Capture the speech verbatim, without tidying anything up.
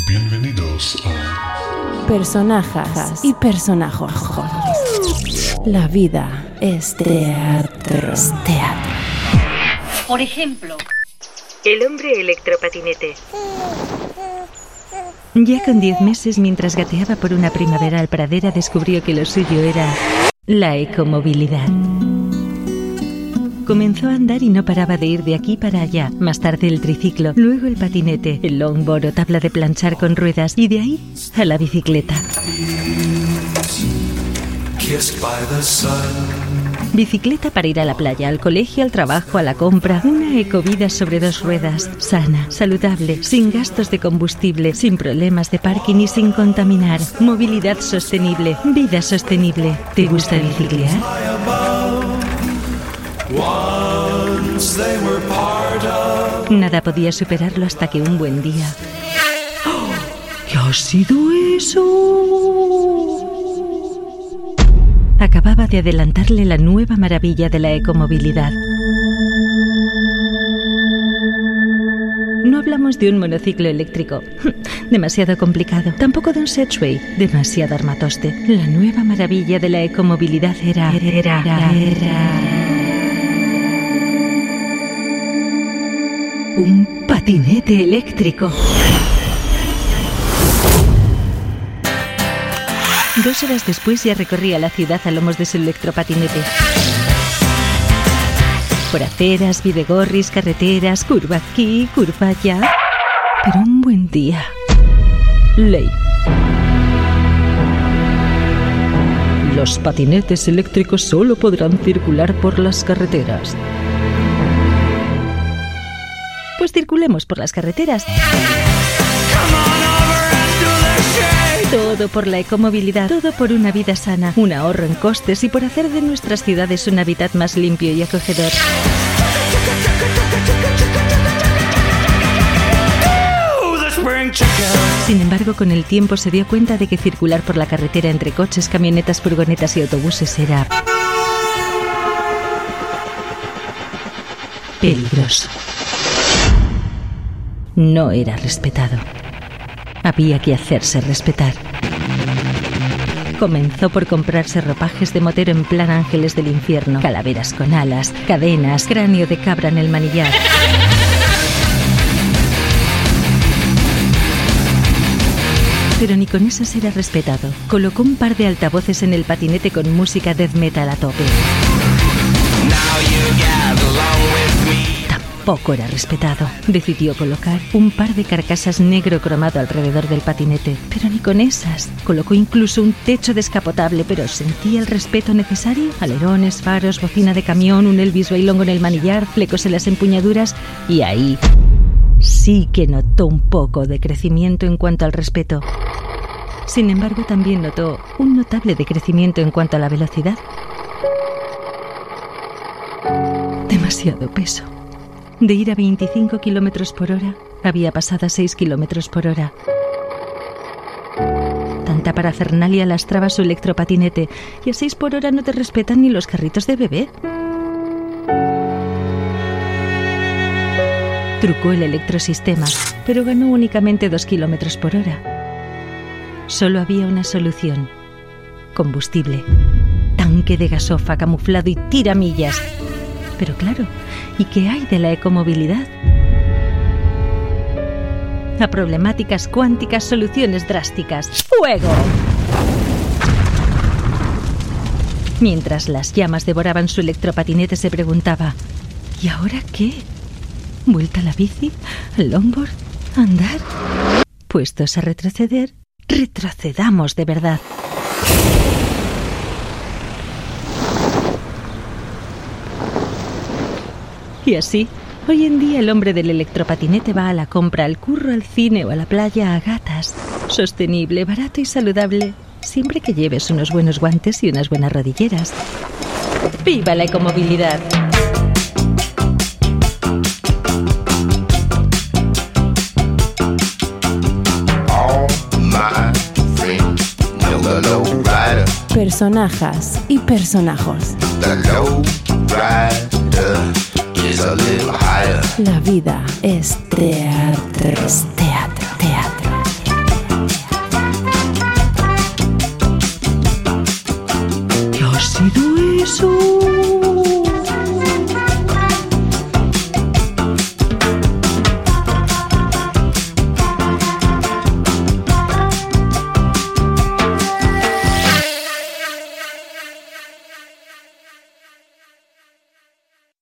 Bienvenidos a Personajes y personajos. La vida es teatro. Es teatro. Por ejemplo, el hombre electropatinete. Ya con diez meses, mientras gateaba por una primaveral pradera, descubrió que lo suyo era la ecomovilidad. Comenzó a andar y no paraba de ir de aquí para allá. Más tarde el triciclo, luego el patinete, el longboard o tabla de planchar con ruedas y de ahí a la bicicleta. Bicicleta para ir a la playa, al colegio, al trabajo, a la compra. Una ecovida sobre dos ruedas, sana, saludable, sin gastos de combustible, sin problemas de parking y sin contaminar. Movilidad sostenible, vida sostenible. ¿Te gusta biciclear? Nada podía superarlo hasta que un buen día... ¡Oh! ¿Qué ha sido eso? Acababa de adelantarle la nueva maravilla de la ecomovilidad. No hablamos de un monociclo eléctrico, demasiado complicado. Tampoco de un Segway, demasiado armatoste. La nueva maravilla de la ecomovilidad era... era... era... era... un patinete eléctrico. Dos horas después ya recorría la ciudad a lomos de su electropatinete. Por aceras, videgorris, carreteras, curva aquí, curva allá. Pero un buen día... Ley. Los patinetes eléctricos solo podrán circular por las carreteras. Pues circulemos por las carreteras. Todo por la ecomovilidad, todo por una vida sana, un ahorro en costes y por hacer de nuestras ciudades un hábitat más limpio y acogedor. Sin embargo, con el tiempo se dio cuenta de que circular por la carretera entre coches, camionetas, furgonetas y autobuses era peligroso. No era respetado. Había que hacerse respetar. Comenzó por comprarse ropajes de motero en plan ángeles del infierno, calaveras con alas, cadenas, cráneo de cabra en el manillar. Pero ni con esas era respetado. Colocó un par de altavoces en el patinete con música death metal a tope. Tampoco era respetado. Decidió colocar un par de carcasas negro cromado alrededor del patinete, pero ni con esas. Colocó incluso un techo descapotable, pero ¿sentía el respeto necesario? Alerones, faros, bocina de camión, un Elvis bailongo en el manillar, flecos en las empuñaduras, y ahí sí que notó un poco de crecimiento en cuanto al respeto. Sin embargo, también notó un notable decrecimiento en cuanto a la velocidad. Demasiado peso. De ir a veinticinco kilómetros por hora, había pasado a seis kilómetros por hora. Tanta parafernalia lastraba su electropatinete, y a seis por hora no te respetan ni los carritos de bebé. Trucó el electrosistema, pero ganó únicamente dos kilómetros por hora. Solo había una solución: combustible, tanque de gasofa camuflado y tiramillas. Pero claro, ¿y qué hay de la ecomovilidad? A problemáticas cuánticas, soluciones drásticas. ¡Fuego! Mientras las llamas devoraban su electropatinete, se preguntaba: ¿y ahora qué? ¿Vuelta a la bici? ¿Al longboard? ¿A andar? Puestos a retroceder, retrocedamos de verdad. Y así, hoy en día el hombre del electropatinete va a la compra, al curro, al cine o a la playa a gatas. Sostenible, barato y saludable, siempre que lleves unos buenos guantes y unas buenas rodilleras. ¡Viva la ecomovilidad! Personajes y personajos. La vida es teatro. Es teatro, teatro. Jesús.